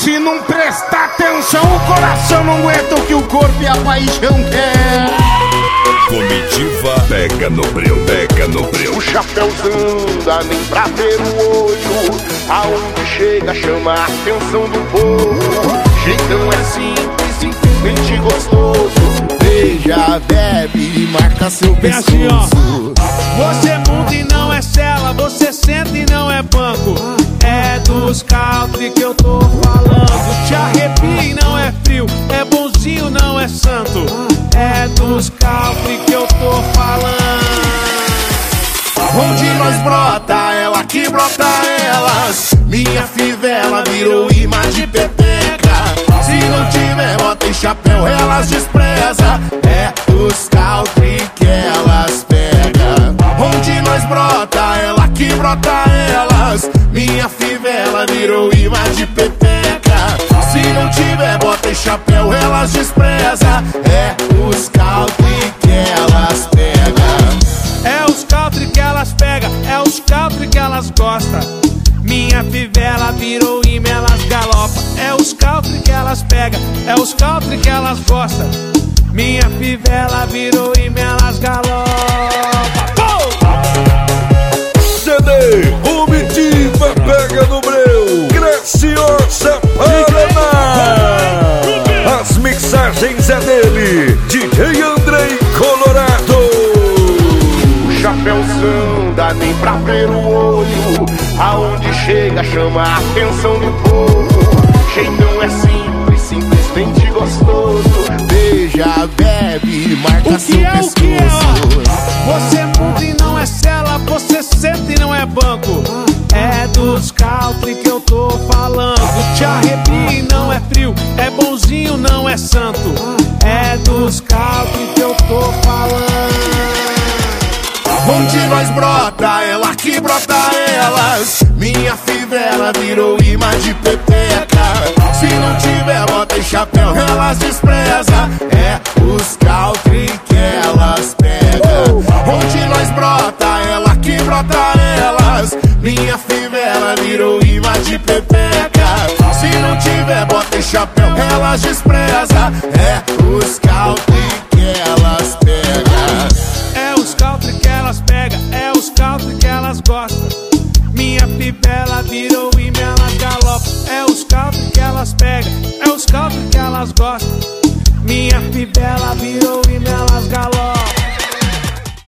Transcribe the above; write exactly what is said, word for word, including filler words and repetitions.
Se não prestar atenção, o coração não aguenta o que o corpo e a paixão quer. Comitiva pega no breu, pega no breu. O chapéuzão dá nem pra ver o olho. Aonde chega chama a atenção do povo. Jeitão é simples, simplesmente gostoso. Beija, bebe e marca seu pescoço. Assim, ó. Você muda e não é cela, você senta e não é banco. É dos country que eu tô falando. Te arrepia e não é frio, é bonzinho, não é santo. É dos country que eu tô falando. Onde nós brota, ela que brota elas. Minha fivela virou imã de peteca. Se não tiver bota e chapéu, elas despreza. É os country que elas pega. Onde nós brota, ela que brota elas. Minha fivela virou imã de peteca. Se não tiver bota e chapéu, elas despreza. É os country que elas pega. É os country que elas pegam, é os country que elas gostam. Minha fivela virou imã, elas galopam. É os country que elas pegam, é os country que elas gostam. Minha fivela virou imã, elas galopam. C D Comitiva pega no breu. Graciosa Paraná. As mixagens é dele, D J Andrei Colorado. Chapéuzão dá nem pra ver o olho. Aonde chega chama a atenção do povo. Jeitão é simples, simplesmente gostoso. Beija, bebe e marca o que seu é, pescoço. O que é, ó. Você muda e não é cela, você senta e não é banco. É dos country que eu tô falando. Te arrepia e não é frio, é bonzinho, não é santo. É dos country que eu tô falando. Onde nós brota, ela que brota elas. Minha fivela virou imã de peteca. Se não tiver bota e chapéu, elas despreza. É os country que elas pegam. Onde nós brota, ela que brota elas. Minha fivela virou imã de peteca. Se não tiver bota e chapéu, elas despreza. É os country que elas pegam. É os country que elas pegam, é os country que elas gostam. Minha fivela virou imã, elas galopam. É os country que elas pegam, é os country que elas gostam. Minha fivela virou